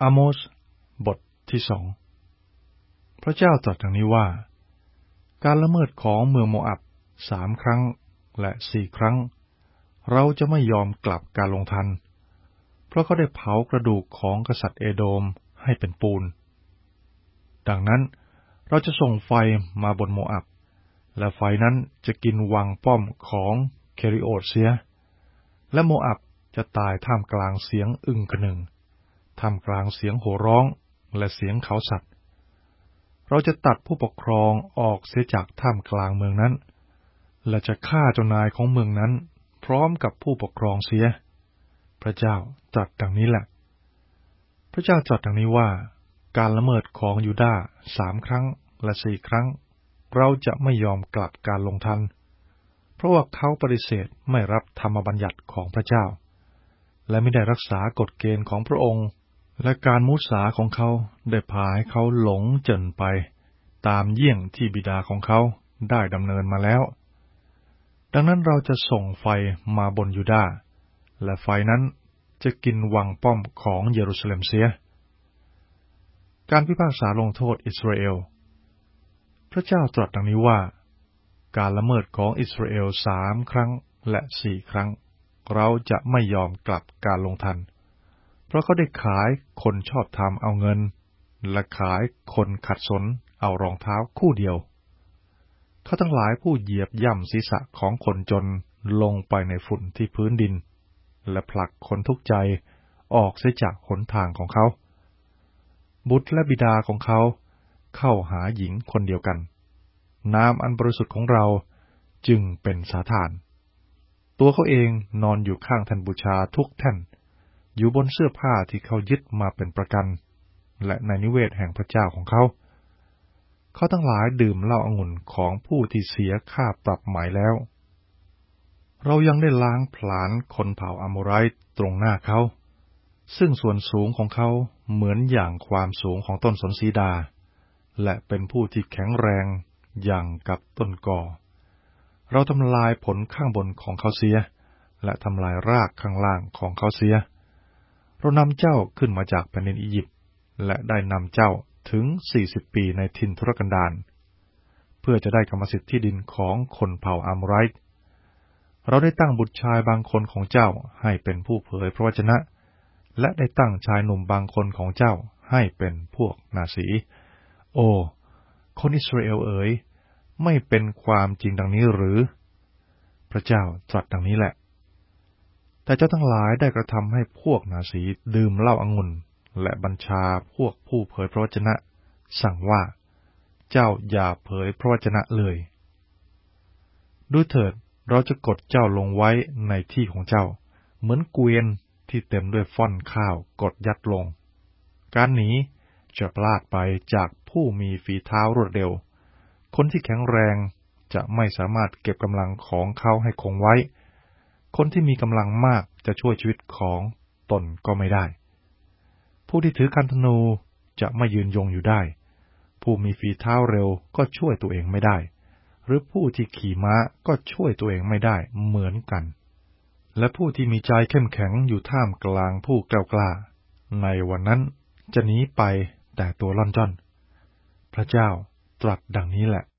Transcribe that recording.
อาโมสบทที่2พระเจ้าตรัสดังนี้ว่าการละเมิดของเมืองโมอับ3 ครั้งและ4 ครั้งเราจะไม่ยอมกลับการลงทันเพราะเขาได้เผากระดูกของกษัตริย์เอโดมให้เป็นปูนดังนั้นเราจะส่งไฟมาบนโมอับและไฟนั้นจะกินวังป้อมของเคริโอตเสียและโมอับจะตายท่ามกลางเสียงอึ่งกระหนึ่งท่ามกลางเสียงโห่ร้องและเสียงเขาสัตว์เราจะตัดผู้ปกครองออกเสียจากท่ามกลางเมืองนั้นและจะฆ่าเจ้านายของเมืองนั้นพร้อมกับผู้ปกครองเสียพระเจ้าตรัสดังนี้แหละพระเจ้าตรัสดังนี้ว่าการละเมิดของยูดาห์3 ครั้งและ4 ครั้งเราจะไม่ยอมกลับการลงทันเพราะว่าเขาปฏิเสธไม่รับธรรมบัญญัติของพระเจ้าและไม่ได้รักษากฎเกณฑ์ของพระองค์และการมุสาของเขาได้พาให้เขาหลงเจริญไปตามเยี่ยงที่บิดาของเขาได้ดำเนินมาแล้วดังนั้นเราจะส่งไฟมาบนยูดาห์และไฟนั้นจะกินวังป้อมของเยรูซาเล็มเสียการพิพากษาลงโทษอิสราเอลพระเจ้าตรัสดังนี้ว่าการละเมิดของอิสราเอล3 ครั้งและ4 ครั้งเราจะไม่ยอมกลับการลงทันเพราะเขาได้ขายคนชอบธรรมเอาเงินและขายคนขัดสนเอารองเท้าคู่เดียวเขาทั้งหลายผู้เหยียบย่ำศีรษะของคนจนลงไปในฝุ่นที่พื้นดินและผลักคนทุกข์ใจออกเสียจากหนทางของเขาบุตรและบิดาของเขาเข้าหาหญิงคนเดียวกันนามอันบริสุทธิ์ของเราจึงเป็นสาทานตัวเขาเองนอนอยู่ข้างแท่นบูชาทุกแท่นอยู่บนเสื้อผ้าที่เขายึดมาเป็นประกันและในนิเวศแห่งพระเจ้าของเขาเขาทั้งหลายดื่มเหล้าองุ่นของผู้ที่เสียค่าปรับใหม่แล้วเรายังได้ล้างผลาญคนเผ่าอาโมไรต์ตรงหน้าเขาซึ่งส่วนสูงของเขาเหมือนอย่างความสูงของต้นสนสีดาและเป็นผู้ที่แข็งแรงอย่างกับต้นก่อเราทำลายผลข้างบนของเขาเสียและทำลายรากข้างล่างของเขาเสียเรานำเจ้าขึ้นมาจากแผ่นดินอียิปต์และได้นำเจ้าถึง40 ปีในถิ่นทุรกันดารเพื่อจะได้กรรมสิทธิ์ที่ดินของคนเผ่าอาโมไรต์เราได้ตั้งบุตรชายบางคนของเจ้าให้เป็นผู้เผยพระวจนะและได้ตั้งชายหนุ่มบางคนของเจ้าให้เป็นพวกนาสีโอ้คนอิสราเอลเอ๋ยไม่เป็นความจริงดังนี้หรือพระเจ้าตรัสดังนี้แหละแต่เจ้าทั้งหลายได้กระทำให้พวกนาสีดื่มเหล้าองุ่นและบัญชาพวกผู้เผยพระวจนะสั่งว่าเจ้าอย่าเผยพระวจนะเลยดูเถิดเราจะกดเจ้าลงไว้ในที่ของเจ้าเหมือนเกวียนที่เต็มด้วยฟ่อนข้าวกดยัดลงการหนีจะพลาดไปจากผู้มีฝีเท้ารวดเร็วคนที่แข็งแรงจะไม่สามารถเก็บกำลังของเขาให้คงไว้คนที่มีกำลังมากจะช่วยชีวิตของตนก็ไม่ได้ผู้ที่ถือคันธนูจะไม่ยืนยงอยู่ได้ผู้มีฝีเท้าเร็วก็ช่วยตัวเองไม่ได้หรือผู้ที่ขี่ม้าก็ช่วยตัวเองไม่ได้เหมือนกันและผู้ที่มีใจเข้มแข็งอยู่ท่ามกลางผู้แกล้วกล้าในวันนั้นจะหนีไปแต่ตัวล่อนจ้อนพระเจ้าตรัสดังนี้แหละ